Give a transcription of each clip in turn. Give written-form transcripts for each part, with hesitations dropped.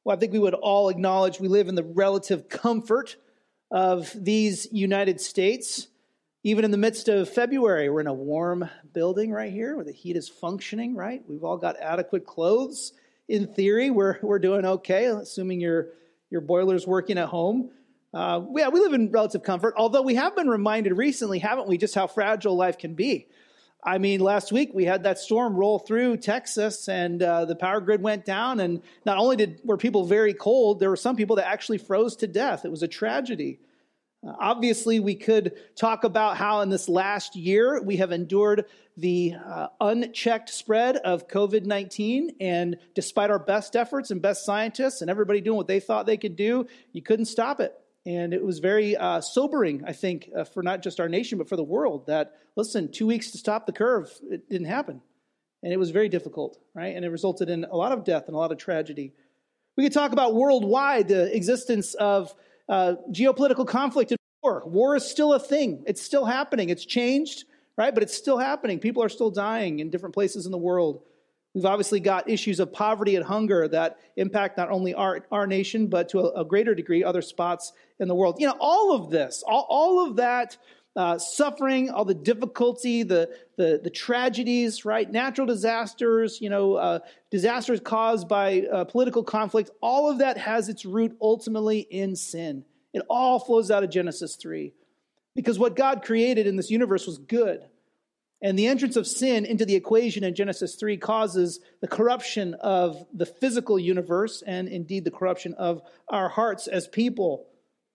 Well, I think we would all acknowledge we live in the relative comfort of these United States. Even in the midst of February, we're in a warm building right here where the heat is functioning, right? We've all got adequate clothes. In theory, we're doing okay, assuming your boiler's working at home. We live in relative comfort, although we have been reminded recently, haven't we, just how fragile life can be. I mean, last week we had that storm roll through Texas and the power grid went down. And not only were people very cold, there were some people that actually froze to death. It was a tragedy. Obviously, we could talk about how in this last year we have endured the unchecked spread of COVID-19. And despite our best efforts and best scientists and everybody doing what they thought they could do, you couldn't stop it. And it was very sobering, I think, for not just our nation, but for the world that, listen, 2 weeks to stop the curve, it didn't happen. And it was very difficult, right? And it resulted in a lot of death and a lot of tragedy. We could talk about worldwide the existence of geopolitical conflict and war. War is still a thing. It's still happening. It's changed, right? But it's still happening. People are still dying in different places in the world. We've obviously got issues of poverty and hunger that impact not only our nation, but to a greater degree, other spots in the world. You know, all of this, all of that suffering, all the difficulty, the tragedies, right? Natural disasters, disasters caused by political conflict, all of that has its root ultimately in sin. It all flows out of Genesis 3. Because what God created in this universe was good. And the entrance of sin into the equation in Genesis 3 causes the corruption of the physical universe and indeed the corruption of our hearts as people.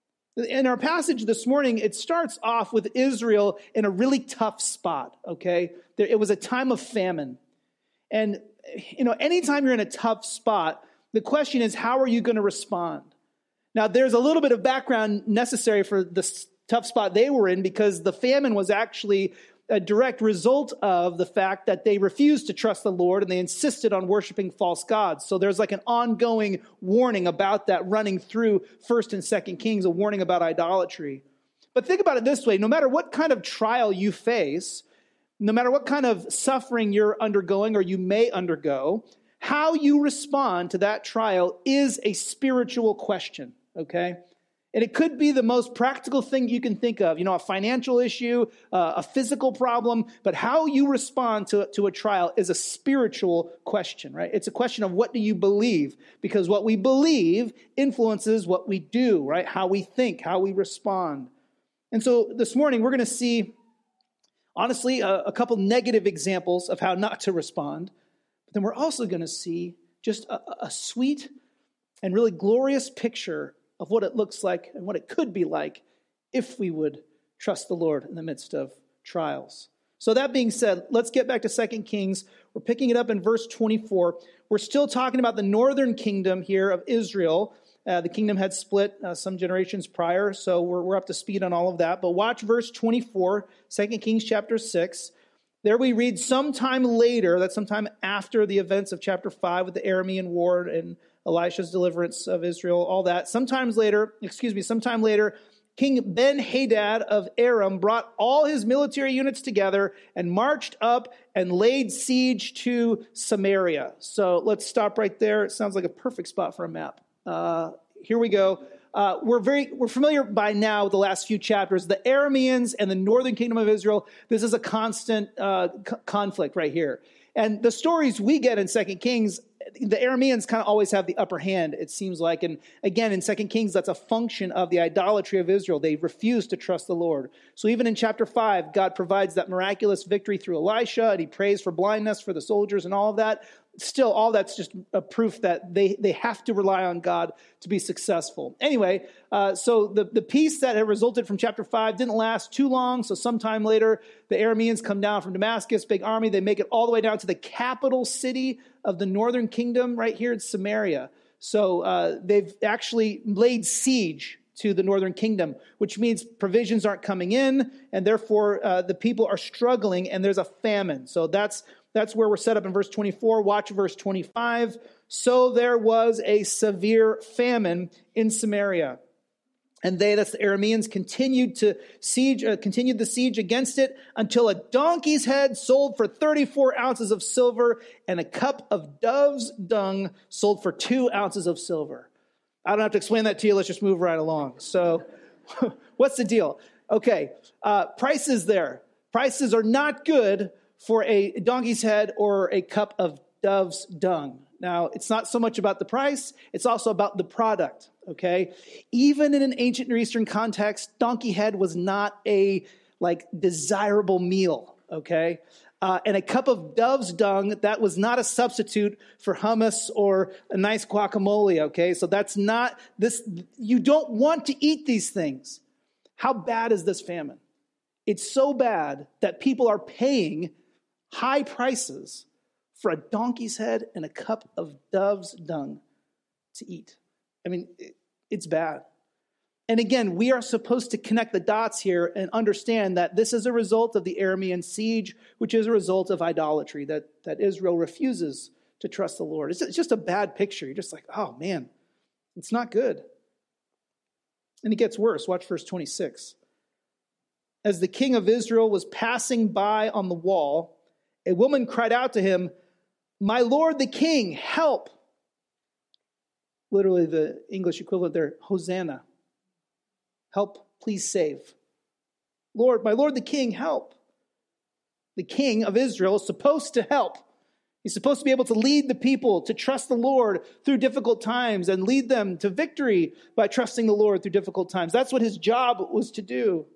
In our passage this morning, it starts off with Israel in a really tough spot, okay? It was a time of famine. And, anytime you're in a tough spot, the question is, how are you going to respond? Now, there's a little bit of background necessary for the tough spot they were in because the famine was actually a direct result of the fact that they refused to trust the Lord and they insisted on worshiping false gods. So there's like an ongoing warning about that running through 1st and 2nd Kings, a warning about idolatry. But think about it this way, no matter what kind of trial you face, no matter what kind of suffering you're undergoing or you may undergo, how you respond to that trial is a spiritual question, okay? And it could be the most practical thing you can think of, a financial issue, a physical problem, but how you respond to a trial is a spiritual question, right? It's a question of what do you believe? Because what we believe influences what we do, right? How we think, how we respond. And so this morning we're going to see, honestly, a couple negative examples of how not to respond. But then we're also going to see just a sweet and really glorious picture of what it looks like and what it could be like if we would trust the Lord in the midst of trials. So that being said, let's get back to 2 Kings. We're picking it up in verse 24. We're still talking about the northern kingdom here of Israel. The kingdom had split some generations prior, so we're up to speed on all of that. But watch verse 24, 2 Kings chapter 6. There we read sometime later, that's sometime after the events of chapter 5 with the Aramean war and Elisha's deliverance of Israel, all that. Sometime later, King Ben-Hadad of Aram brought all his military units together and marched up and laid siege to Samaria. So let's stop right there. It sounds like a perfect spot for a map. Here we go. We're familiar by now with the last few chapters. The Arameans and the northern kingdom of Israel, this is a constant conflict right here. And the stories we get in 2 Kings, the Arameans kind of always have the upper hand, it seems like. And again, in 2 Kings, that's a function of the idolatry of Israel. They refuse to trust the Lord. So even in chapter 5, God provides that miraculous victory through Elisha, and he prays for blindness for the soldiers and all of that. Still, all that's just a proof that they have to rely on God to be successful. Anyway, so the peace that had resulted from chapter 5 didn't last too long. So sometime later, the Arameans come down from Damascus, big army. They make it all the way down to the capital city of the northern kingdom right here in Samaria. So they've actually laid siege to the northern kingdom, which means provisions aren't coming in, and therefore the people are struggling, and there's a famine. So that's where we're set up in verse 24. Watch verse 25. So there was a severe famine in Samaria. And they, that's the Arameans, continued the siege against it until a donkey's head sold for 34 ounces of silver and a cup of dove's dung sold for 2 ounces of silver. I don't have to explain that to you. Let's just move right along. So what's the deal? Okay, prices there. Prices are not good for a donkey's head or a cup of dove's dung. Now, it's not so much about the price, it's also about the product, okay? Even in an ancient Near Eastern context, donkey head was not a, desirable meal, okay? And a cup of dove's dung, that was not a substitute for hummus or a nice guacamole, okay? So that's not this, you don't want to eat these things. How bad is this famine? It's so bad that people are paying high prices for a donkey's head and a cup of dove's dung to eat. I mean, it's bad. And again, we are supposed to connect the dots here and understand that this is a result of the Aramean siege, which is a result of idolatry, that Israel refuses to trust the Lord. It's just a bad picture. You're just like, oh man, it's not good. And it gets worse. Watch verse 26. As the king of Israel was passing by on the wall, a woman cried out to him, "My lord the king, help." Literally the English equivalent there, Hosanna. Help, please save. Lord, my lord the king, help. The king of Israel is supposed to help. He's supposed to be able to lead the people to trust the Lord through difficult times and lead them to victory by trusting the Lord through difficult times. That's what his job was to do.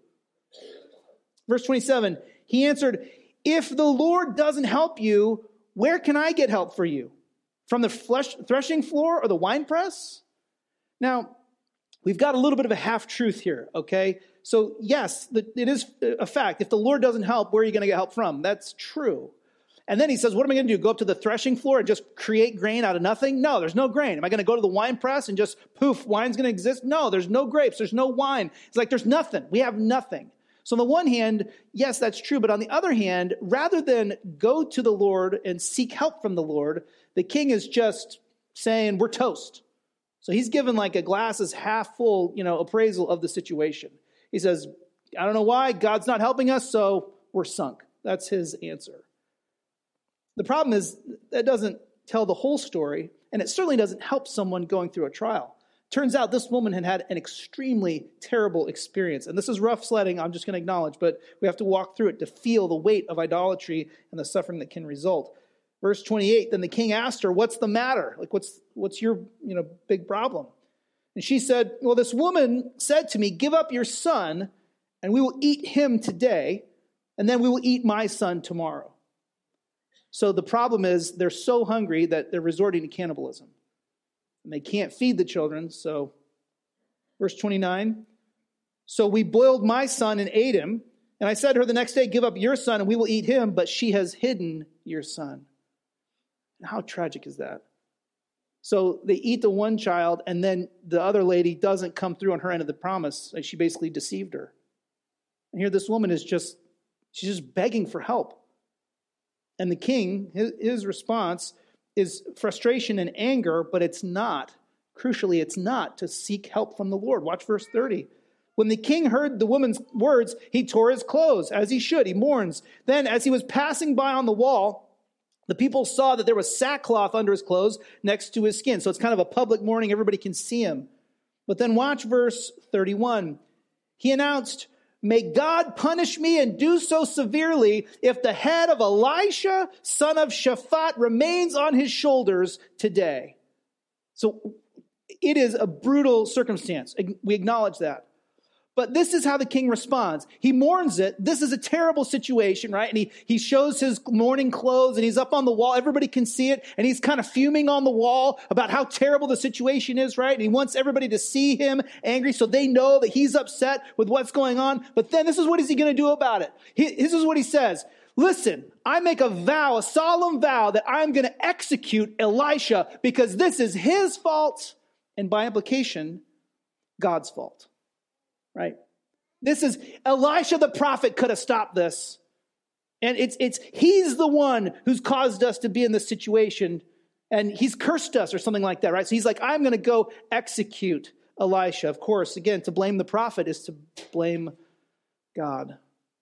Verse 27, he answered, "If the Lord doesn't help you, where can I get help for you? From the threshing floor or the winepress?" Now, we've got a little bit of a half-truth here, okay? So yes, it is a fact. If the Lord doesn't help, where are you going to get help from? That's true. And then he says, what am I going to do? Go up to the threshing floor and just create grain out of nothing? No, there's no grain. Am I going to go to the wine press and just poof, wine's going to exist? No, there's no grapes. There's no wine. It's like there's nothing. We have nothing. So on the one hand, yes, that's true. But on the other hand, rather than go to the Lord and seek help from the Lord, the king is just saying, we're toast. So he's given like a glass is half full, appraisal of the situation. He says, I don't know why, God's not helping us, so we're sunk. That's his answer. The problem is that doesn't tell the whole story, and it certainly doesn't help someone going through a trial. Turns out this woman had an extremely terrible experience. And this is rough sledding, I'm just going to acknowledge, but we have to walk through it to feel the weight of idolatry and the suffering that can result. Verse 28, then the king asked her, what's the matter? Like, what's your big problem? And she said, well, this woman said to me, give up your son, and we will eat him today, and then we will eat my son tomorrow. So the problem is they're so hungry that they're resorting to cannibalism. And they can't feed the children. So verse 29, so we boiled my son and ate him. And I said to her the next day, give up your son and we will eat him. But she has hidden your son. How tragic is that? So they eat the one child and then the other lady doesn't come through on her end of the promise. Like she basically deceived her. And here this woman she's just begging for help. And the king, his response is frustration and anger, but crucially, it's not to seek help from the Lord. Watch verse 30. When the king heard the woman's words, he tore his clothes, as he should. He mourns. Then, as he was passing by on the wall, the people saw that there was sackcloth under his clothes next to his skin. So it's kind of a public mourning. Everybody can see him. But then watch verse 31. He announced, may God punish me and do so severely if the head of Elisha, son of Shaphat, remains on his shoulders today. So it is a brutal circumstance. We acknowledge that. But this is how the king responds. He mourns it. This is a terrible situation, right? And he shows his mourning clothes and he's up on the wall. Everybody can see it. And he's kind of fuming on the wall about how terrible the situation is, right? And he wants everybody to see him angry so they know that he's upset with what's going on. But then this is what is he going to do about it? This is what he says. Listen, I make a solemn vow that I'm going to execute Elisha because this is his fault and by implication, God's fault. Right? This is Elisha the prophet could have stopped this. And he's the one who's caused us to be in this situation. And he's cursed us or something like that, right? So he's like, I'm going to go execute Elisha. Of course, again, to blame the prophet is to blame God.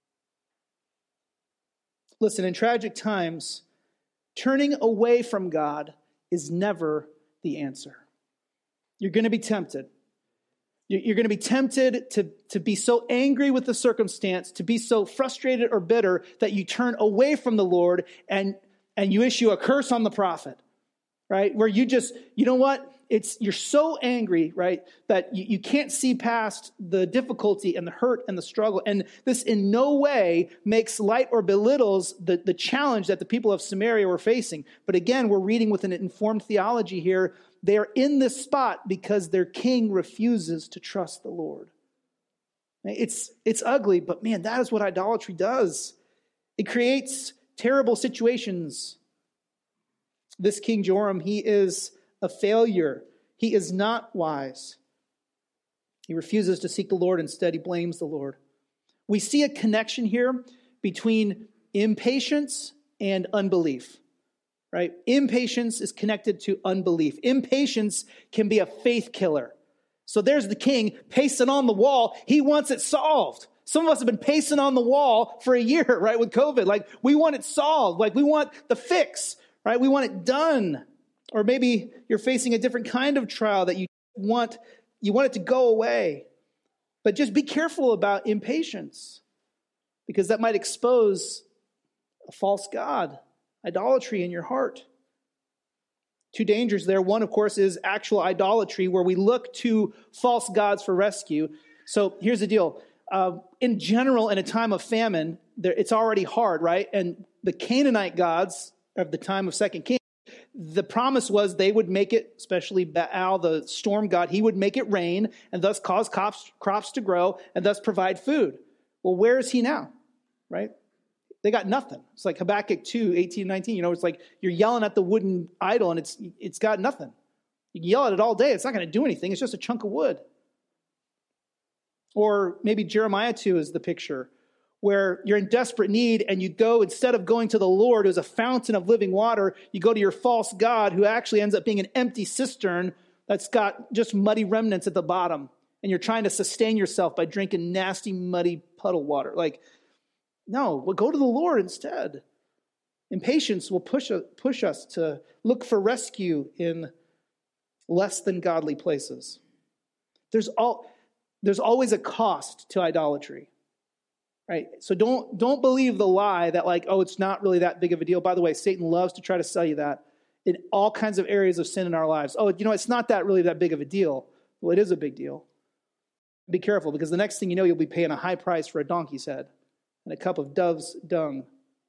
Listen, in tragic times, turning away from God is never the answer. You're going to be tempted. You're going to be tempted to be so angry with the circumstance, to be so frustrated or bitter that you turn away from the Lord and you issue a curse on the prophet, right? Where you just, you know what? You're so angry, right, that you can't see past the difficulty and the hurt and the struggle. And this in no way makes light or belittles the challenge that the people of Samaria were facing. But again, we're reading with an informed theology here. They are in this spot because their king refuses to trust the Lord. It's ugly, but man, that is what idolatry does. It creates terrible situations. This King Joram, he is a failure. He is not wise. He refuses to seek the Lord. Instead, he blames the Lord. We see a connection here between impatience and unbelief. Right? Impatience is connected to unbelief. Impatience can be a faith killer. So there's the king pacing on the wall. He wants it solved. Some of us have been pacing on the wall for a year, right, with COVID. Like, we want it solved. Like, we want the fix, right? We want it done. Or maybe you're facing a different kind of trial that you want it to go away. But just be careful about impatience, because that might expose a false god. Idolatry in your heart. Two dangers there. One, of course, is actual idolatry, where we look to false gods for rescue. So here's the deal. In general, in a time of famine, it's already hard, right? And the Canaanite gods of the time of 2 Kings, the promise was they would make it, especially Baal, the storm god, he would make it rain and thus cause crops to grow and thus provide food. Well, where is he now, right? They got nothing. It's like Habakkuk 2, 18, 19. It's like you're yelling at the wooden idol and it's got nothing. You can yell at it all day. It's not going to do anything. It's just a chunk of wood. Or maybe Jeremiah 2 is the picture where you're in desperate need and you go, instead of going to the Lord, who's a fountain of living water, you go to your false god, who actually ends up being an empty cistern that's got just muddy remnants at the bottom. And you're trying to sustain yourself by drinking nasty, muddy puddle water. Like, no, we'll go to the Lord instead. Impatience will push us to look for rescue in less than godly places. There's always a cost to idolatry, right? So don't believe the lie that it's not really that big of a deal. By the way, Satan loves to try to sell you that in all kinds of areas of sin in our lives. It's not really that big of a deal. Well, it is a big deal. Be careful, because the next thing you know, you'll be paying a high price for a donkey's head and a cup of dove's dung.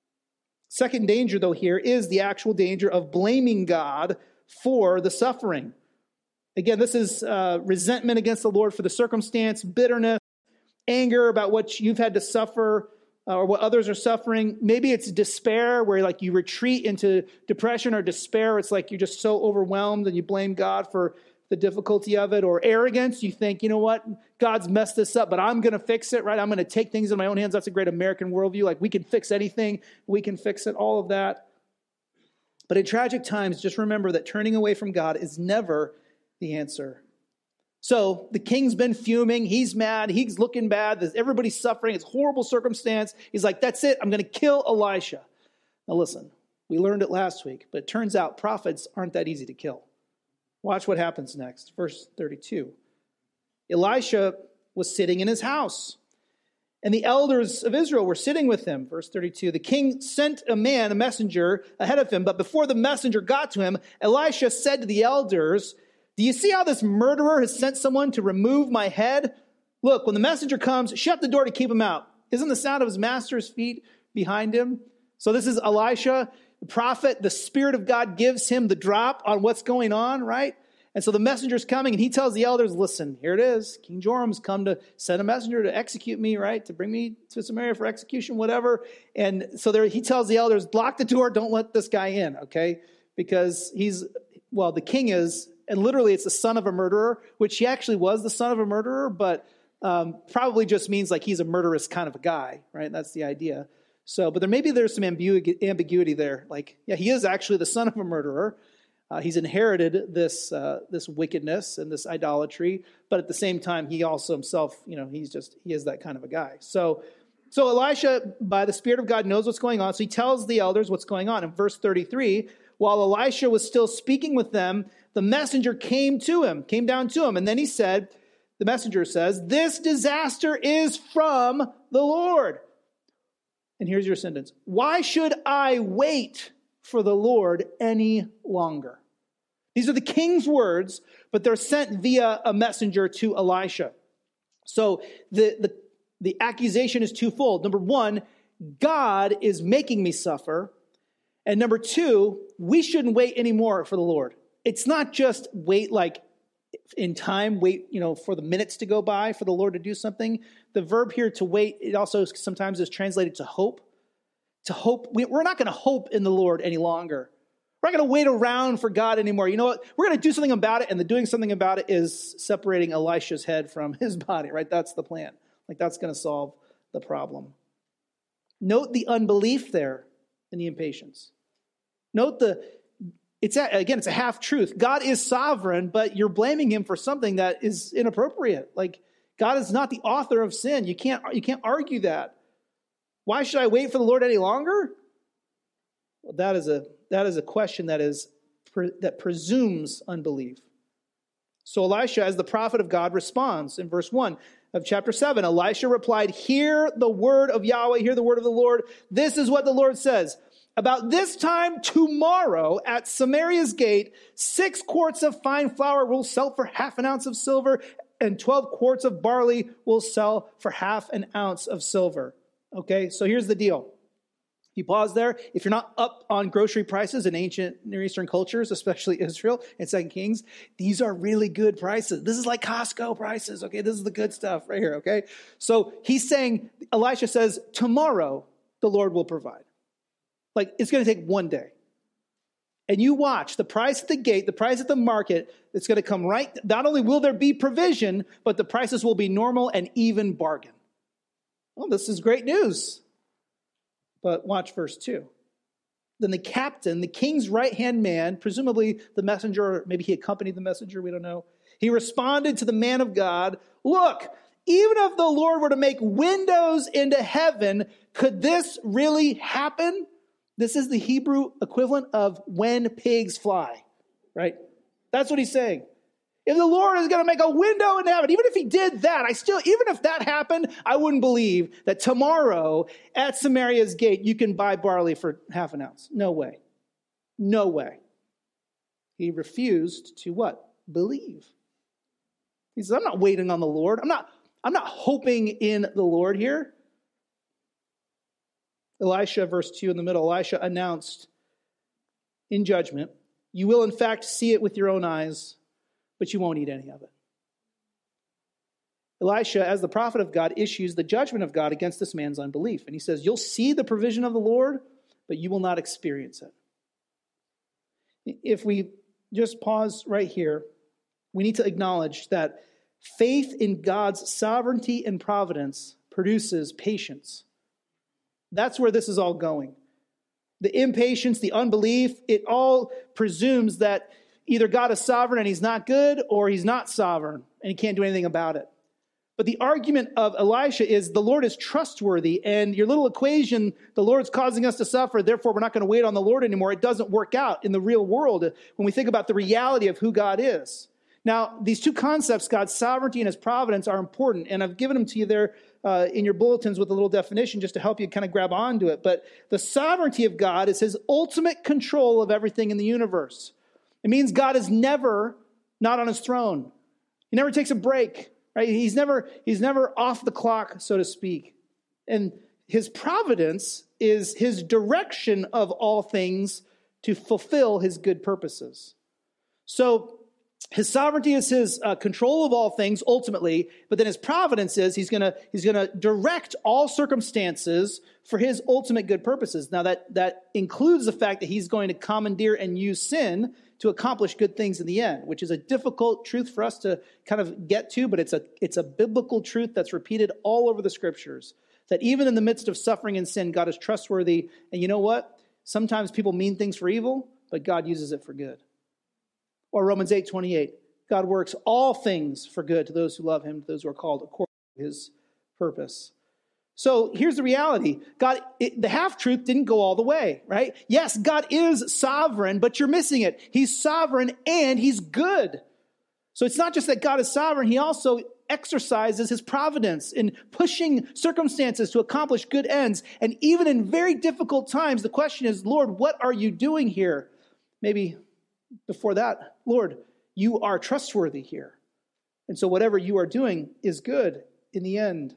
Second danger, though, here is the actual danger of blaming God for the suffering. Again, this is resentment against the Lord for the circumstance, bitterness, anger about what you've had to suffer or what others are suffering. Maybe it's despair, where you retreat into depression or despair. It's like you're just so overwhelmed and you blame God for the difficulty of it. Or arrogance. You think, you know what? God's messed this up, but I'm going to fix it, right? I'm going to take things in my own hands. That's a great American worldview. We can fix anything. We can fix it. All of that. But in tragic times, just remember that turning away from God is never the answer. So the king's been fuming. He's mad. He's looking bad. Everybody's suffering. It's a horrible circumstance. He's like, that's it. I'm going to kill Elisha. Now listen, we learned it last week, but it turns out prophets aren't that easy to kill. Watch what happens next. Verse 32. Elisha was sitting in his house, and the elders of Israel were sitting with him. Verse 32. The king sent a messenger ahead of him, but before the messenger got to him, Elisha said to the elders, do you see how this murderer has sent someone to remove my head? Look, when the messenger comes, shut the door to keep him out. Isn't the sound of his master's feet behind him? So this is Elisha, the prophet. The Spirit of God gives him the drop on what's going on, right? And so the messenger's coming, and he tells the elders, listen, here it is. King Joram's come to send a messenger to execute me, right? To bring me to Samaria for execution, whatever. And so he tells the elders, lock the door, don't let this guy in, okay? Because the king is, and literally it's the son of a murderer, which he actually was the son of a murderer, but probably just means he's a murderous kind of a guy, right? That's the idea. So, but there's some ambiguity there. He is actually the son of a murderer. He's inherited this wickedness and this idolatry, but at the same time, he also himself, he is that kind of a guy. So Elisha, by the Spirit of God, knows what's going on. So he tells the elders what's going on. In verse 33, while Elisha was still speaking with them, the messenger came down to him. And then the messenger says, "This disaster is from the Lord." And here's your sentence. "Why should I wait for the Lord any longer?" These are the king's words, but they're sent via a messenger to Elisha. So the accusation is twofold. Number one, God is making me suffer. And number two, we shouldn't wait anymore for the Lord. It's not just wait like in time, wait, for the minutes to go by for the Lord to do something. The verb here to wait, it also sometimes is translated to hope. To hope, we're not going to hope in the Lord any longer. We're not going to wait around for God anymore. You know what? We're going to do something about it, and the doing something about it is separating Elisha's head from his body, right? That's the plan. Like that's going to solve the problem. Note the unbelief there and the impatience. Note it's a half-truth. God is sovereign, but you're blaming him for something that is inappropriate. Like God is not the author of sin. You can't argue that. Why should I wait for the Lord any longer? Well, that is a question that presumes unbelief. So Elisha, as the prophet of God, responds in verse 1 of chapter 7. Elisha replied, "Hear the word of Yahweh, hear the word of the Lord. This is what the Lord says. About this time tomorrow at Samaria's gate, 6 quarts of fine flour will sell for half an ounce of silver, and 12 quarts of barley will sell for half an ounce of silver." Okay, so here's the deal. You pause there. If you're not up on grocery prices in ancient Near Eastern cultures, especially Israel and 2 Kings, these are really good prices. This is like Costco prices, okay? This is the good stuff right here, okay? So he's saying, Elisha says, tomorrow the Lord will provide. Like, it's going to take one day. And you watch the price at the gate, the price at the market, it's going to come right. Not only will there be provision, but the prices will be normal and even bargain. Well, this is great news. But watch verse 2. Then the captain, the king's right-hand man, presumably the messenger, or maybe he accompanied the messenger, we don't know. He responded to the man of God, "Look, even if the Lord were to make windows into heaven, could this really happen?" This is the Hebrew equivalent of "when pigs fly," right? That's what he's saying. If the Lord is going to make a window in heaven, even if he did that, even if that happened, I wouldn't believe that tomorrow at Samaria's gate, you can buy barley for half an ounce. No way. No way. He refused to what? Believe. He says, I'm not waiting on the Lord. I'm not hoping in the Lord here. Elisha, verse 2 in the middle, Elisha announced in judgment, "You will in fact see it with your own eyes, but you won't eat any of it." Elisha, as the prophet of God, issues the judgment of God against this man's unbelief. And he says, you'll see the provision of the Lord, but you will not experience it. If we just pause right here, we need to acknowledge that faith in God's sovereignty and providence produces patience. That's where this is all going. The impatience, the unbelief, it all presumes that either God is sovereign and he's not good, or he's not sovereign and he can't do anything about it. But the argument of Elisha is the Lord is trustworthy, and your little equation, the Lord's causing us to suffer, therefore we're not going to wait on the Lord anymore. It doesn't work out in the real world when we think about the reality of who God is. Now, these two concepts, God's sovereignty and his providence, are important, and I've given them to you there in your bulletins with a little definition just to help you kind of grab onto it. But the sovereignty of God is his ultimate control of everything in the universe. It means God is never not on his throne. He never takes a break, right? He's never off the clock, so to speak. And his providence is his direction of all things to fulfill his good purposes. So his sovereignty is his control of all things ultimately, but then his providence is he's going to direct all circumstances for his ultimate good purposes. Now that includes the fact that he's going to commandeer and use sin to accomplish good things in the end, which is a difficult truth for us to kind of get to, but it's a biblical truth that's repeated all over the scriptures, that even in the midst of suffering and sin, God is trustworthy. And you know what? Sometimes people mean things for evil, but God uses it for good. Or Romans 8:28, God works all things for good to those who love him, to those who are called according to his purpose. So here's the reality. The half-truth didn't go all the way, right? Yes, God is sovereign, but you're missing it. He's sovereign and he's good. So it's not just that God is sovereign, he also exercises his providence in pushing circumstances to accomplish good ends. And even in very difficult times, the question is, Lord, what are you doing here? Maybe before that, Lord, you are trustworthy here. And so whatever you are doing is good in the end.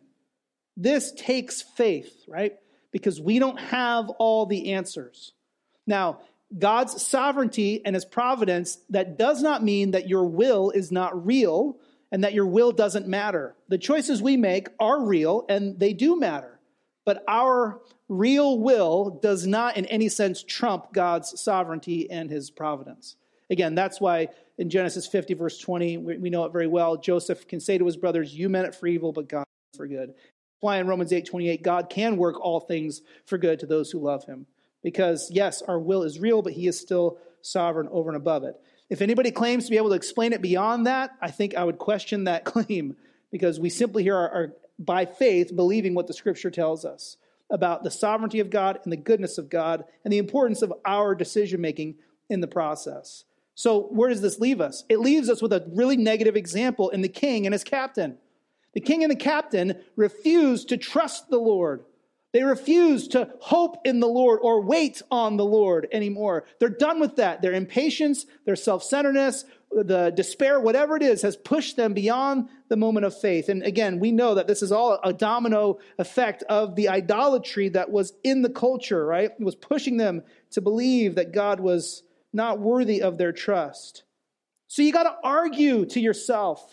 This takes faith, right? Because we don't have all the answers. Now, God's sovereignty and his providence, that does not mean that your will is not real and that your will doesn't matter. The choices we make are real and they do matter. But our real will does not in any sense trump God's sovereignty and his providence. Again, that's why in Genesis 50, verse 20, we know it very well. Joseph can say to his brothers, you meant it for evil, but God meant it for good. That's why in Romans 8:28, God can work all things for good to those who love him. Because, yes, our will is real, but he is still sovereign over and above it. If anybody claims to be able to explain it beyond that, I think I would question that claim. Because we simply here are by faith, believing what the scripture tells us about the sovereignty of God and the goodness of God and the importance of our decision-making in the process. So where does this leave us? It leaves us with a really negative example in the king and his captain. The king and the captain refused to trust the Lord. They refuse to hope in the Lord or wait on the Lord anymore. They're done with that. Their impatience, their self-centeredness, the despair, whatever it is, has pushed them beyond the moment of faith. And again, we know that this is all a domino effect of the idolatry that was in the culture, right? It was pushing them to believe that God was not worthy of their trust. So you got to argue to yourself.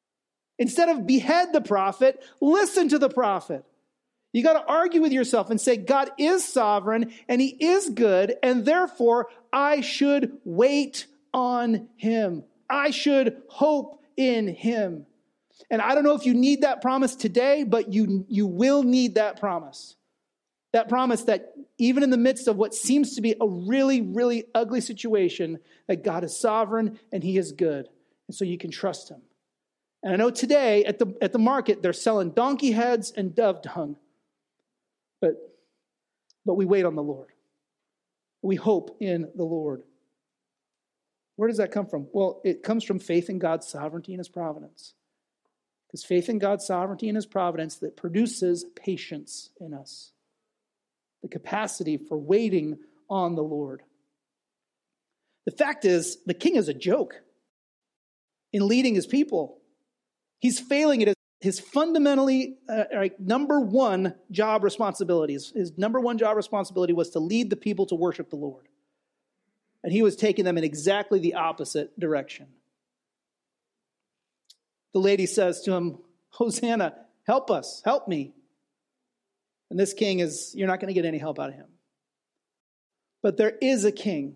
Instead of behead the prophet, listen to the prophet. You got to argue with yourself and say, God is sovereign and he is good, and therefore I should wait on him. I should hope in him. And I don't know if you need that promise today, but you will need that promise. That promise that even in the midst of what seems to be a really, really ugly situation, that God is sovereign and he is good. And so you can trust him. And I know today at the market, they're selling donkey heads and dove dung. But we wait on the Lord. We hope in the Lord. Where does that come from? Well, it comes from faith in God's sovereignty and his providence. Because faith in God's sovereignty and his providence that produces patience in us. The capacity for waiting on the Lord. The fact is, the king is a joke in leading his people. He's failing at his fundamentally number one job responsibilities. His number one job responsibility was to lead the people to worship the Lord. And he was taking them in exactly the opposite direction. The lady says to him, Hosanna, help us, help me. And this king you're not going to get any help out of him. But there is a king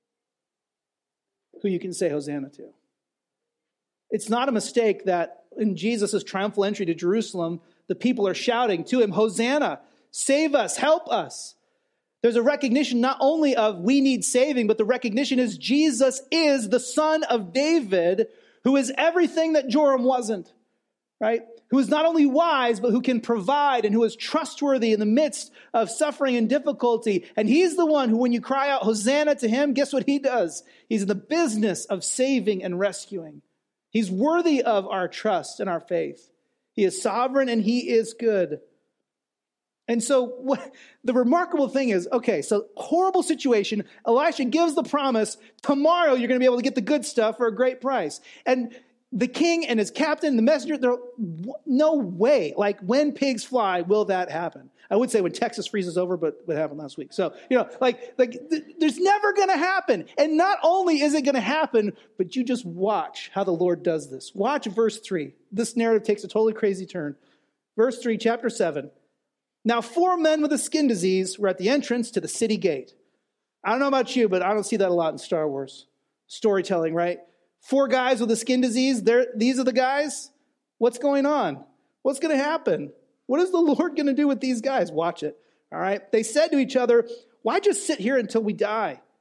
who you can say Hosanna to. It's not a mistake that in Jesus' triumphal entry to Jerusalem, the people are shouting to him, Hosanna, save us, help us. There's a recognition not only of we need saving, but the recognition is Jesus is the son of David, who is everything that Joram wasn't, right? Who is not only wise, but who can provide and who is trustworthy in the midst of suffering and difficulty. And he's the one who, when you cry out Hosanna to him, guess what he does? He's in the business of saving and rescuing. He's worthy of our trust and our faith. He is sovereign and he is good. And so the remarkable thing is, okay, so horrible situation. Elisha gives the promise, tomorrow you're going to be able to get the good stuff for a great price. And the king and his captain, the messenger, they're no way. Like when pigs fly, will that happen? I would say when Texas freezes over, but what happened last week. So, there's never going to happen. And not only is it going to happen, but you just watch how the Lord does this. Watch verse 3. This narrative takes a totally crazy turn. Verse 3, chapter 7. Now 4 men with a skin disease were at the entrance to the city gate. I don't know about you, but I don't see that a lot in Star Wars storytelling, right? 4 guys with a skin disease. These are the guys. What's going on? What's going to happen? What is the Lord going to do with these guys? Watch it. All right. They said to each other, why just sit here until we die?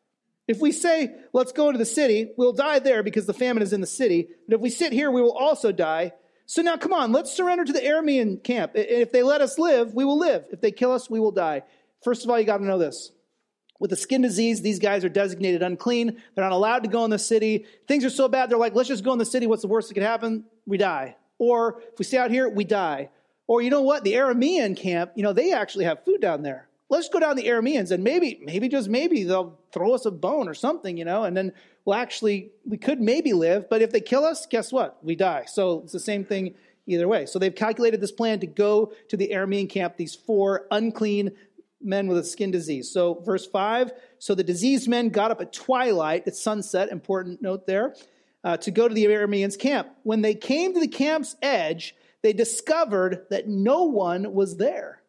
If we say, let's go into the city, we'll die there because the famine is in the city. But if we sit here, we will also die. So now come on, let's surrender to the Aramean camp. If they let us live, we will live. If they kill us, we will die. First of all, you got to know this. With the skin disease, these guys are designated unclean. They're not allowed to go in the city. Things are so bad, they're like, let's just go in the city. What's the worst that could happen? We die. Or if we stay out here, we die. Or you know what? The Aramean camp, they actually have food down there. Let's go down the Arameans and maybe just maybe they'll throw us a bone or something, and then we could maybe live. But if they kill us, guess what? We die. So it's the same thing either way. So they've calculated this plan to go to the Aramean camp, these 4 unclean men with a skin disease. So verse 5, so the diseased men got up at twilight, at sunset, important note there, to go to the Arameans' camp. When they came to the camp's edge, they discovered that no one was there.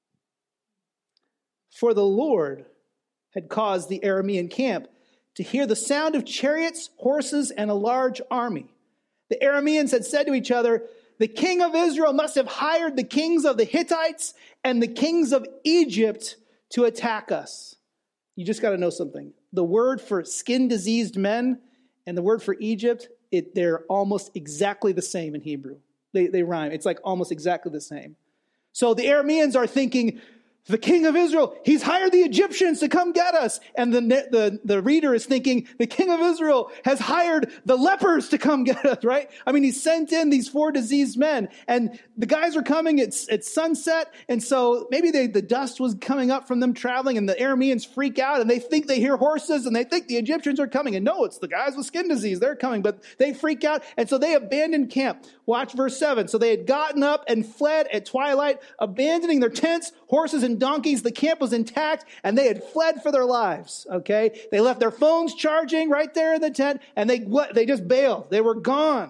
For the Lord had caused the Aramean camp to hear the sound of chariots, horses, and a large army. The Arameans had said to each other, the king of Israel must have hired the kings of the Hittites and the kings of Egypt to attack us. You just got to know something. The word for skin-diseased men and the word for Egypt, they're almost exactly the same in Hebrew. They rhyme. It's like almost exactly the same. So the Arameans are thinking, the king of Israel, he's hired the Egyptians to come get us. And the reader is thinking, the king of Israel has hired the lepers to come get us, right? I mean, he sent in these 4 diseased men. And the guys are coming at sunset. And so maybe the dust was coming up from them traveling. And the Arameans freak out. And they think they hear horses. And they think the Egyptians are coming. And no, it's the guys with skin disease. They're coming. But they freak out. And so they abandoned camp. Watch verse 7. So they had gotten up and fled at twilight, abandoning their tents, horses, and donkeys. The camp was intact, and they had fled for their lives, okay? They left their phones charging right there in the tent, and they just bailed. They were gone.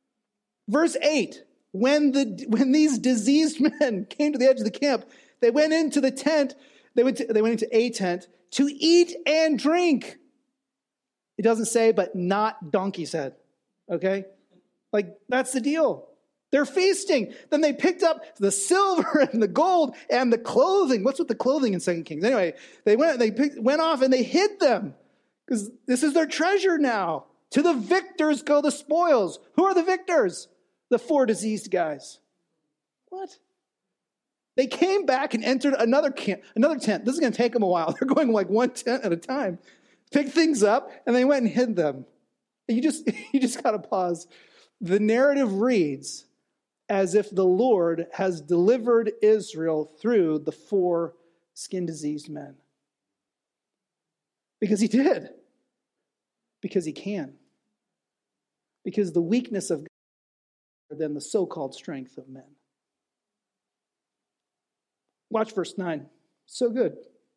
Verse 8, when these diseased men came to the edge of the camp, they went into the tent, they went into a tent to eat and drink. It doesn't say, but not donkey's head, okay? Like, that's the deal. They're feasting. Then they picked up the silver and the gold and the clothing. What's with the clothing in 2 Kings? Anyway, they went off and they hid them because this is their treasure now. To the victors go the spoils. Who are the victors? The 4 diseased guys. What? They came back and entered another tent. This is going to take them a while. They're going like 1 tent at a time. Picked things up and they went and hid them. You just got to pause. The narrative reads as if the Lord has delivered Israel through the 4 skin-diseased men. Because he did. Because he can. Because the weakness of God is greater than the so-called strength of men. Watch verse 9. So good.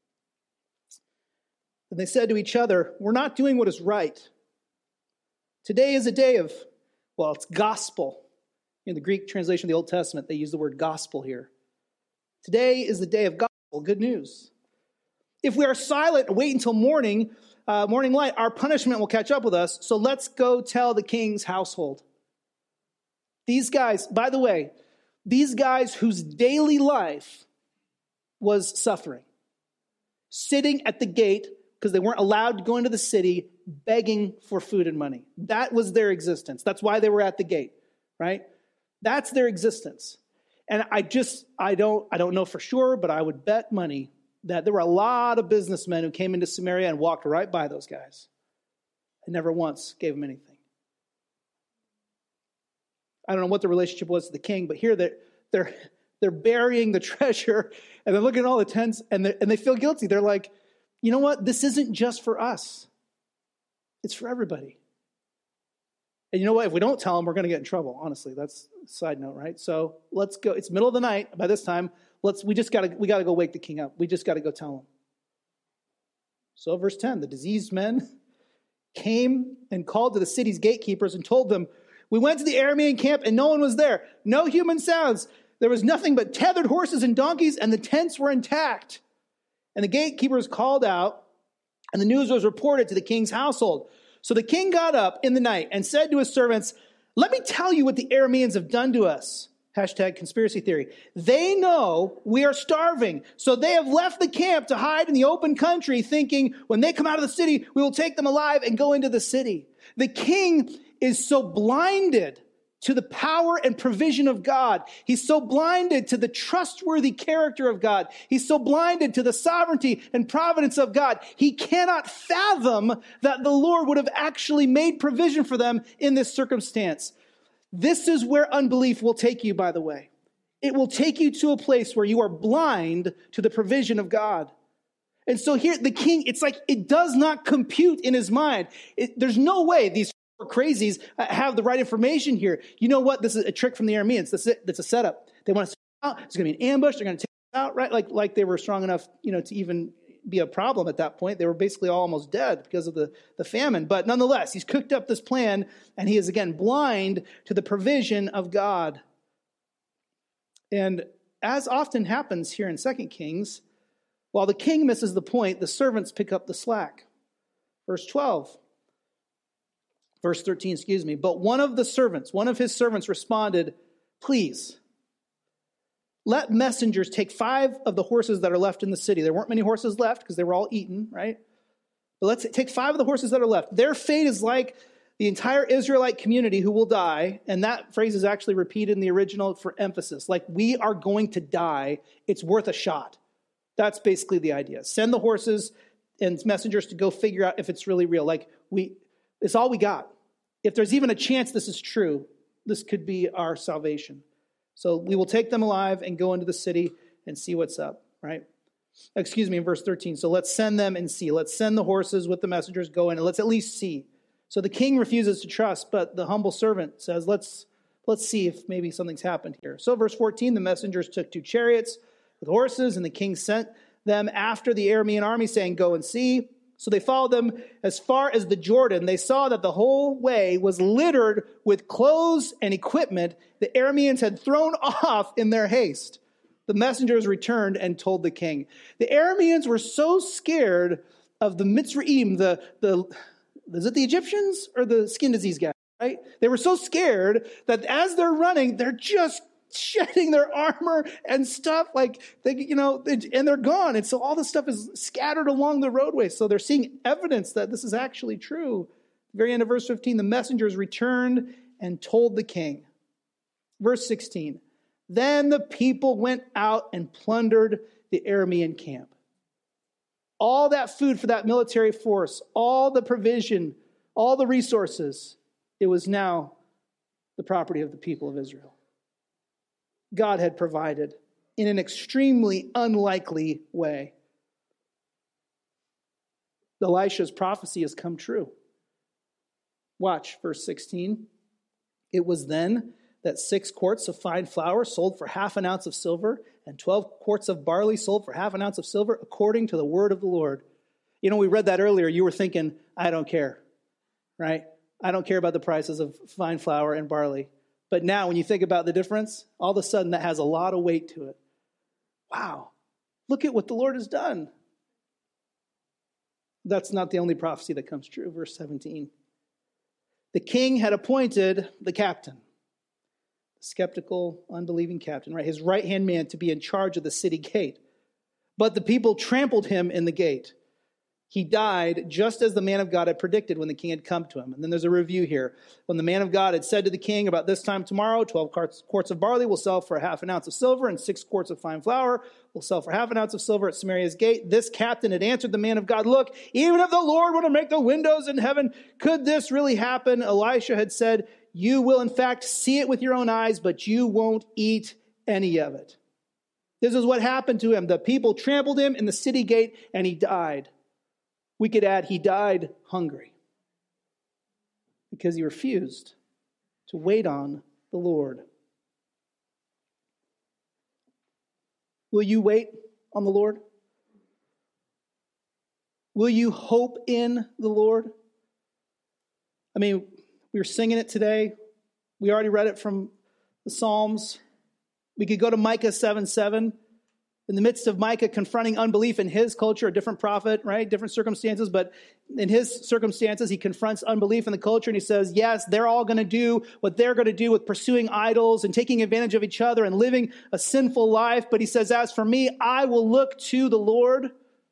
And they said to each other, we're not doing what is right. Today is a day of, it's gospel. In the Greek translation of the Old Testament, they use the word gospel here. Today is the day of gospel, good news. If we are silent and wait until morning light, our punishment will catch up with us. So let's go tell the king's household. These guys, by the way, whose daily life was suffering, sitting at the gate because they weren't allowed to go into the city, begging for food and money. That was their existence. That's why they were at the gate, right? That's their existence. And I don't know for sure, but I would bet money that there were a lot of businessmen who came into Samaria and walked right by those guys and never once gave them anything. I don't know what the relationship was to the king, but here they're burying the treasure and they're looking at all the tents and they feel guilty. They're like, you know what? This isn't just for us. It's for everybody. And you know what? If we don't tell them, we're going to get in trouble. Honestly, that's a side note, right? So let's go. It's middle of the night. By this time, we got to go wake the king up. We just got to go tell him. So verse 10, the diseased men came and called to the city's gatekeepers and told them, we went to the Aramean camp and no one was there. No human sounds. There was nothing but tethered horses and donkeys and the tents were intact. And the gatekeepers called out and the news was reported to the king's household. So the king got up in the night and said to his servants, let me tell you what the Arameans have done to us. Hashtag conspiracy theory. They know we are starving, so they have left the camp to hide in the open country, thinking when they come out of the city, we will take them alive and go into the city. The king is so blinded to the power and provision of God. He's so blinded to the trustworthy character of God. He's so blinded to the sovereignty and providence of God. He cannot fathom that the Lord would have actually made provision for them in this circumstance. This is where unbelief will take you, by the way. It will take you to a place where you are blind to the provision of God. And so here, the king, it's like it does not compute in his mind. There's no way these crazies have the right information here. You know what? This is a trick from the Arameans. That's a setup. They want to out. It's going to be an ambush. They're going to take us out, right? Like they were strong enough, to even be a problem at that point. They were basically all almost dead because of the famine. But nonetheless, he's cooked up this plan, and he is again blind to the provision of God. And as often happens here in 2 Kings, while the king misses the point, the servants pick up the slack. Verse 13, But one of his servants responded, please, let messengers take 5 of the horses that are left in the city. There weren't many horses left because they were all eaten, right? But let's take 5 of the horses that are left. Their fate is like the entire Israelite community who will die. And that phrase is actually repeated in the original for emphasis. Like, we are going to die. It's worth a shot. That's basically the idea. Send the horses and messengers to go figure out if it's really real. It's all we got. If there's even a chance this is true, this could be our salvation. So we will take them alive and go into the city and see what's up, right? In verse 13. So let's send them and see. Let's send the horses with the messengers, go in, and let's at least see. So the king refuses to trust, but the humble servant says, let's see if maybe something's happened here. So verse 14, the messengers took 2 chariots with horses, and the king sent them after the Aramean army, saying, go and see. So they followed them as far as the Jordan. They saw that the whole way was littered with clothes and equipment the Arameans had thrown off in their haste. The messengers returned and told the king. The Arameans were so scared of the Mitzrayim, is it the Egyptians or the skin disease guy, right? They were so scared that as they're running, they're just shedding their armor and stuff, and they're gone. And so all this stuff is scattered along the roadway. So they're seeing evidence that this is actually true. Very end of verse 15, the messengers returned and told the king. Verse 16, then the people went out and plundered the Aramean camp. All that food for that military force, all the provision, all the resources, it was now the property of the people of Israel. God had provided in an extremely unlikely way. Elisha's prophecy has come true. Watch verse 16. It was then that 6 quarts of fine flour sold for half an ounce of silver, and 12 quarts of barley sold for half an ounce of silver, according to the word of the Lord. We read that earlier. You were thinking, I don't care, right? I don't care about the prices of fine flour and barley. But now when you think about the difference, all of a sudden that has a lot of weight to it. Wow, look at what the Lord has done. That's not the only prophecy that comes true. Verse 17. The king had appointed the captain, the skeptical, unbelieving captain, right? His right-hand man to be in charge of the city gate. But the people trampled him in the gate. He died just as the man of God had predicted when the king had come to him. And then there's a review here. When the man of God had said to the king, about this time tomorrow, 12 quarts of barley will sell for half an ounce of silver, and 6 quarts of fine flour will sell for half an ounce of silver at Samaria's gate. This captain had answered the man of God, look, even if the Lord were to make the windows in heaven, could this really happen? Elisha had said, you will in fact see it with your own eyes, but you won't eat any of it. This is what happened to him. The people trampled him in the city gate, and he died. We could add, he died hungry because he refused to wait on the Lord. Will you wait on the Lord? Will you hope in the Lord? We were singing it today. We already read it from the Psalms. We could go to Micah 7:7. In the midst of Micah confronting unbelief in his culture, a different prophet, right? Different circumstances, but in his circumstances, he confronts unbelief in the culture and he says, yes, they're all going to do what they're going to do with pursuing idols and taking advantage of each other and living a sinful life. But he says, as for me, I will look to the Lord.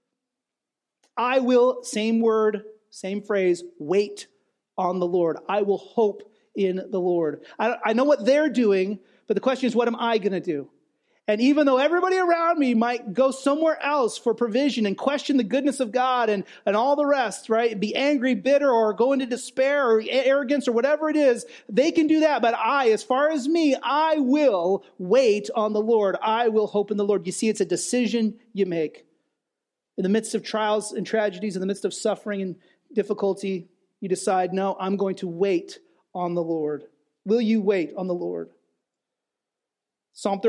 I will, same word, same phrase, wait on the Lord. I will hope in the Lord. I know what they're doing, but the question is, what am I going to do? And even though everybody around me might go somewhere else for provision and question the goodness of God and all the rest, right? Be angry, bitter, or go into despair or arrogance or whatever it is, they can do that. But as far as me, I will wait on the Lord. I will hope in the Lord. You see, it's a decision you make. In the midst of trials and tragedies, in the midst of suffering and difficulty, you decide, no, I'm going to wait on the Lord. Will you wait on the Lord? Psalm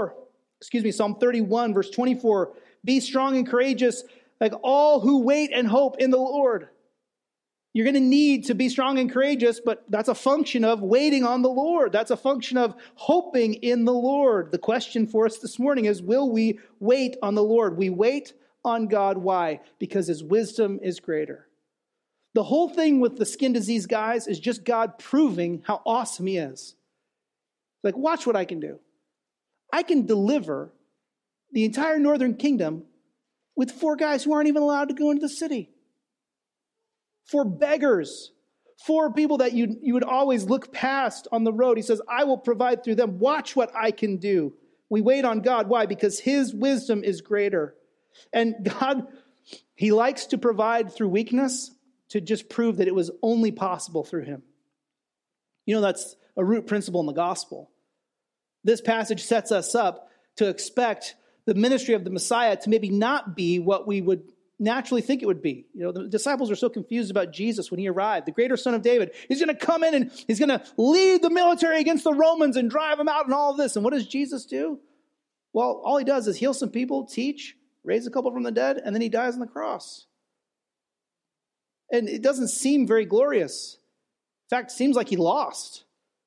31, verse 24. Be strong and courageous like all who wait and hope in the Lord. You're going to need to be strong and courageous, but that's a function of waiting on the Lord. That's a function of hoping in the Lord. The question for us this morning is, will we wait on the Lord? We wait on God. Why? Because his wisdom is greater. The whole thing with the skin disease guys is just God proving how awesome he is. Like, watch what I can do. I can deliver the entire northern kingdom with 4 guys who aren't even allowed to go into the city. 4 beggars. 4 people that you would always look past on the road. He says, I will provide through them. Watch what I can do. We wait on God. Why? Because his wisdom is greater. And God, he likes to provide through weakness to just prove that it was only possible through him. You know, that's a root principle in the gospel. This passage sets us up to expect the ministry of the Messiah to maybe not be what we would naturally think it would be. You know, the disciples are so confused about Jesus when he arrived, the greater son of David. He's going to come in and he's going to lead the military against the Romans and drive them out and all of this. And what does Jesus do? Well, all he does is heal some people, teach, raise a couple from the dead, and then he dies on the cross. And it doesn't seem very glorious. In fact, it seems like he lost.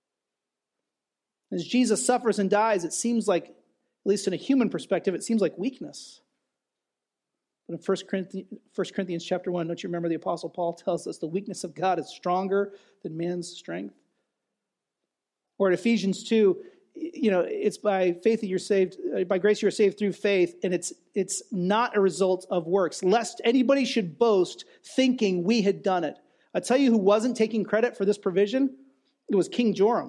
As Jesus suffers and dies, it seems like, at least in a human perspective, it seems like weakness. But in 1 Corinthians chapter 1, don't you remember the Apostle Paul tells us the weakness of God is stronger than man's strength? Or in Ephesians 2, you know, it's by faith that you're saved, by grace you're saved through faith, and it's not a result of works, lest anybody should boast thinking we had done it. I tell you who wasn't taking credit for this provision, it was King Joram.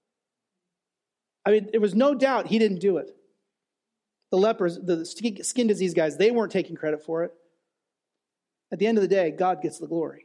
I mean, there was no doubt he didn't do it. The lepers, the skin disease guys, they weren't taking credit for it. At the end of the day, God gets the glory.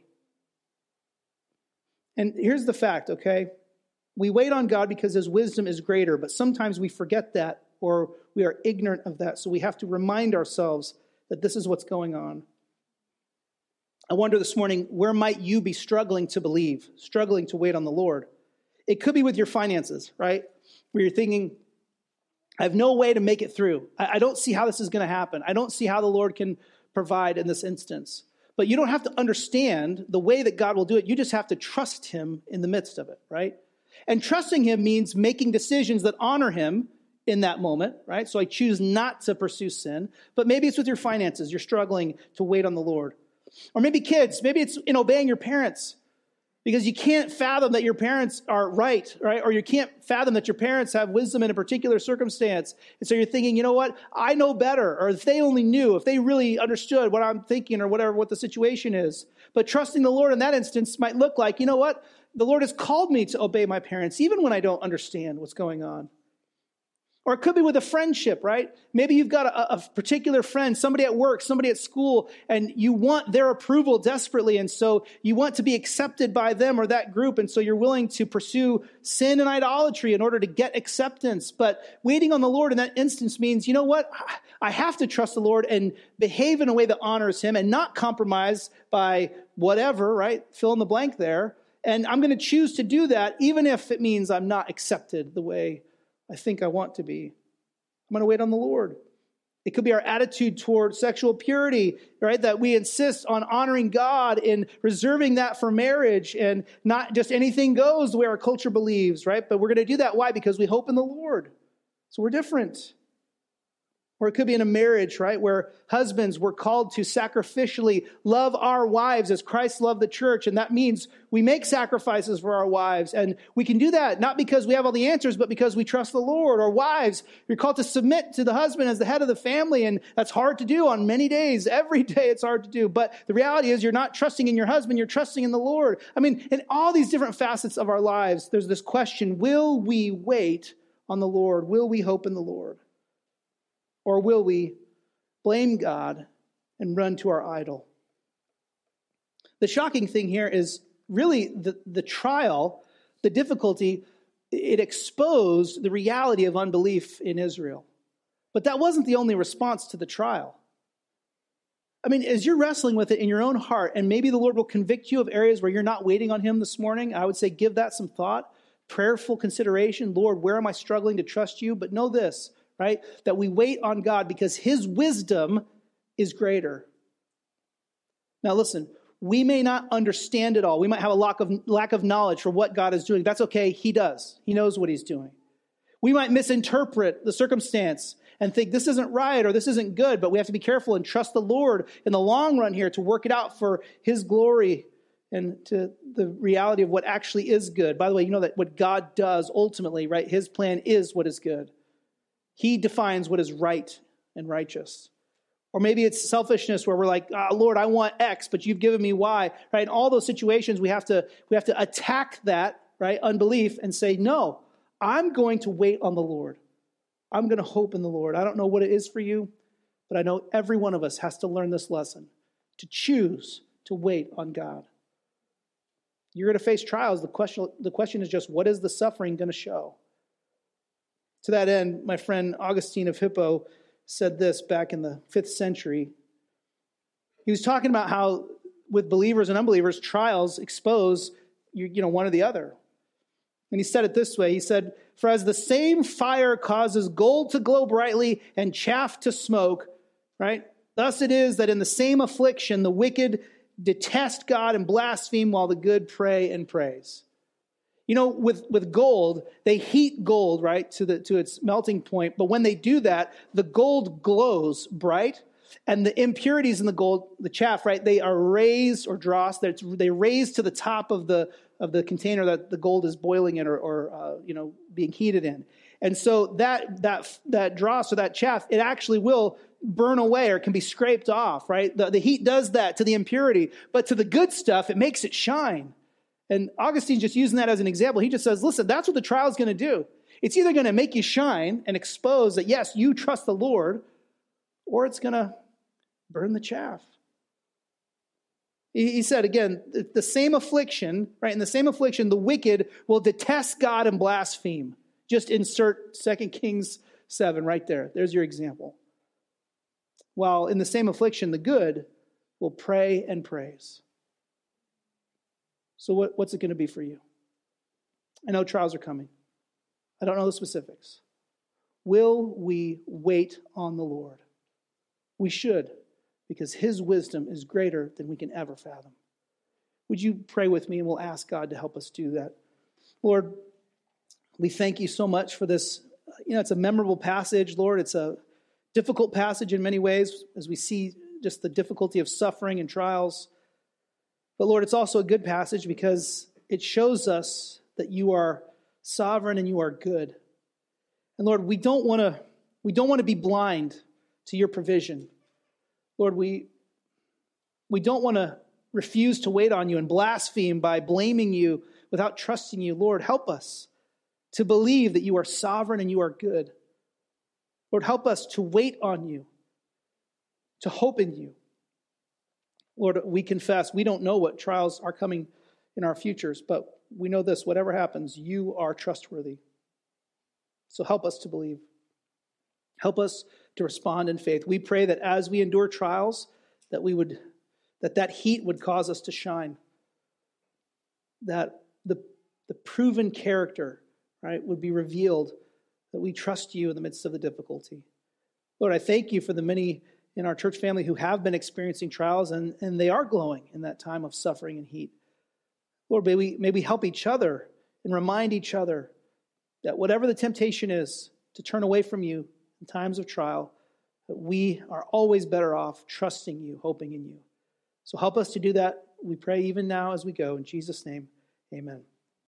And here's the fact, okay? We wait on God because his wisdom is greater, but sometimes we forget that or we are ignorant of that. So we have to remind ourselves that this is what's going on. I wonder this morning, where might you be struggling to believe, struggling to wait on the Lord? It could be with your finances, right? Where you're thinking, I have no way to make it through. I don't see how this is going to happen. I don't see how the Lord can provide in this instance. But you don't have to understand the way that God will do it. You just have to trust him in the midst of it, right? And trusting him means making decisions that honor him in that moment, right? So I choose not to pursue sin. But maybe it's with your finances. You're struggling to wait on the Lord. Or maybe kids. Maybe it's in obeying your parents. Because you can't fathom that your parents are right? Or you can't fathom that your parents have wisdom in a particular circumstance. And so you're thinking, you know what? I know better. Or if they only knew, if they really understood what I'm thinking or whatever, what the situation is. But trusting the Lord in that instance might look like, you know what? The Lord has called me to obey my parents, even when I don't understand what's going on. Or it could be with a friendship, right? Maybe you've got a particular friend, somebody at work, somebody at school, and you want their approval desperately. And so you want to be accepted by them or that group. And so you're willing to pursue sin and idolatry in order to get acceptance. But waiting on the Lord in that instance means, you know what? I have to trust the Lord and behave in a way that honors him and not compromise by whatever, right? Fill in the blank there. And I'm going to choose to do that, even if it means I'm not accepted the way I think I want to be. I'm going to wait on the Lord. It could be our attitude toward sexual purity, right? That we insist on honoring God and reserving that for marriage and not just anything goes the way our culture believes, right? But we're going to do that. Why? Because we hope in the Lord. So we're different. Or it could be in a marriage, right, where husbands were called to sacrificially love our wives as Christ loved the church. And that means we make sacrifices for our wives. And we can do that not because we have all the answers, but because we trust the Lord. Or wives, you're called to submit to the husband as the head of the family. And that's hard to do on many days. Every day it's hard to do. But the reality is you're not trusting in your husband, you're trusting in the Lord. I mean, in all these different facets of our lives, there's this question, will we wait on the Lord? Will we hope in the Lord? Or will we blame God and run to our idol? The shocking thing here is really the trial, the difficulty, it exposed the reality of unbelief in Israel. But that wasn't the only response to the trial. I mean, as you're wrestling with it in your own heart, and maybe the Lord will convict you of areas where you're not waiting on him this morning, I would say give that some thought, prayerful consideration. Lord, where am I struggling to trust you? But know this, right? That we wait on God because his wisdom is greater. Now listen, we may not understand it all. We might have a lack of knowledge for what God is doing. That's okay. He does. He knows what he's doing. We might misinterpret the circumstance and think this isn't right or this isn't good, but we have to be careful and trust the Lord in the long run here to work it out for his glory and to the reality of what actually is good. By the way, you know that what God does ultimately, right? His plan is what is good. He defines what is right and righteous. Or maybe it's selfishness where we're like, Lord, I want X, but you've given me Y. Right? In all those situations, we have to attack that, right, unbelief and say, no, I'm going to wait on the Lord. I'm going to hope in the Lord. I don't know what it is for you, but I know every one of us has to learn this lesson, to choose to wait on God. You're going to face trials. The question is just, what is the suffering going to show? To that end, my friend Augustine of Hippo said this back in the 5th century. He was talking about how with believers and unbelievers, trials expose one or the other. And he said it this way. He said, for as the same fire causes gold to glow brightly and chaff to smoke, right? Thus it is that in the same affliction, the wicked detest God and blaspheme while the good pray and praise. You know, with gold, they heat gold, right, to its melting point. But when they do that, the gold glows bright, and the impurities in the gold, the chaff, right, they are raised or dross. They raise to the top of the container that the gold is boiling in or being heated in. And so that dross or that chaff, it actually will burn away or can be scraped off, right? The heat does that to the impurity, but to the good stuff, it makes it shine. And Augustine's just using that as an example. He just says, listen, that's what the trial is going to do. It's either going to make you shine and expose that, yes, you trust the Lord, or it's going to burn the chaff. He said, again, the same affliction, right? In the same affliction, the wicked will detest God and blaspheme. Just insert 2 Kings 7 right there. There's your example. While in the same affliction, the good will pray and praise. So what's it going to be for you? I know trials are coming. I don't know the specifics. Will we wait on the Lord? We should, because his wisdom is greater than we can ever fathom. Would you pray with me and we'll ask God to help us do that? Lord, we thank you so much for this. It's a memorable passage, Lord. It's a difficult passage in many ways as we see just the difficulty of suffering and trials. But Lord, it's also a good passage because it shows us that you are sovereign and you are good. And Lord, we don't want to be blind to your provision. Lord, we don't want to refuse to wait on you and blaspheme by blaming you without trusting you. Lord, help us to believe that you are sovereign and you are good. Lord, help us to wait on you, to hope in you. Lord, we confess we don't know what trials are coming in our futures, but we know this, whatever happens, you are trustworthy. So help us to believe. Help us to respond in faith. We pray that as we endure trials, that heat would cause us to shine. That the proven character, right, would be revealed, that we trust you in the midst of the difficulty. Lord, I thank you for the many in our church family who have been experiencing trials and they are glowing in that time of suffering and heat. Lord, may we help each other and remind each other that whatever the temptation is to turn away from you in times of trial, We are always better off trusting you, hoping in you. So help us to do that, we pray, even now as we go. In Jesus' name, amen.